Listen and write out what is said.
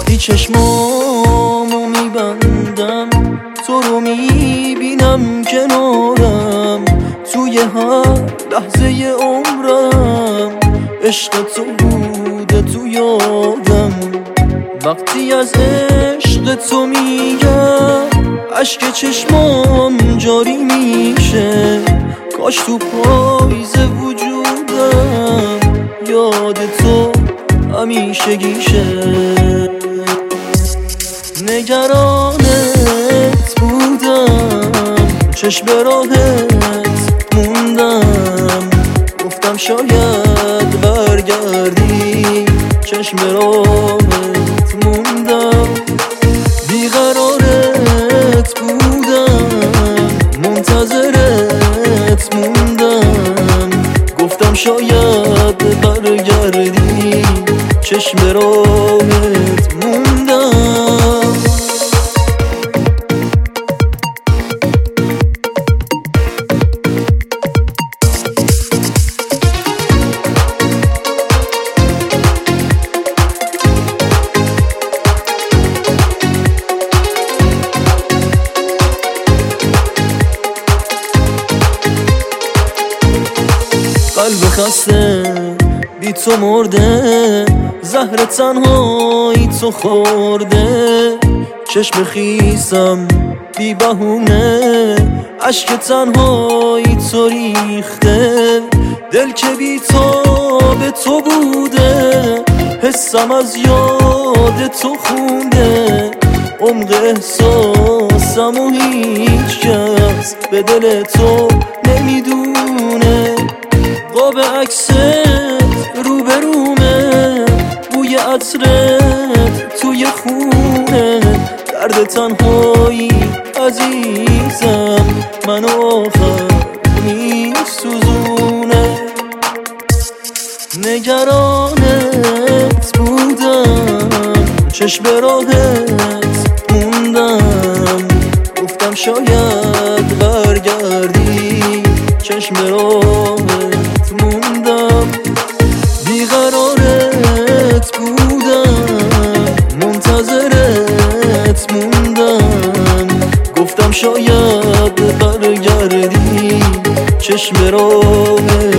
وقتی چشمامو میبندم تو رو میبینم کنارم، توی هر لحظه عمرم عشق تو بوده تو یادم. وقتی از عشق تو میگم اشک چشمام جاری میشه، کاش تو پاییز وجودم یاد تو همیشگیشه. نگرانت بودم چشم راهت موندم، گفتم شاید برگردی چشم راهت موندم. بیقرارت بودم منتظرت موندم، گفتم شاید برگردی چشم راهت موندم. قلب خسته بی تو مرده، زهر تنهایی تو خورده. چشم خیسم بی بهونه، اشک تنهایی تو ریخته. دل که بی تو به تو بوده، حسم از یاد تو خونده. عمق احساسم و هیچ کس به دل تو نمیدونه. قاب عکست روبرومه، بوی عطرت توی خونه. درد تنهایی عزیزم منو آخر میسوزونه. نگرانت بودم چشم راهت موندم، گفتم شاید برگردی چشم راهت موندم. بیقرارت بودم منتظرت موندم، گفتم شاید برگردی چشم راهت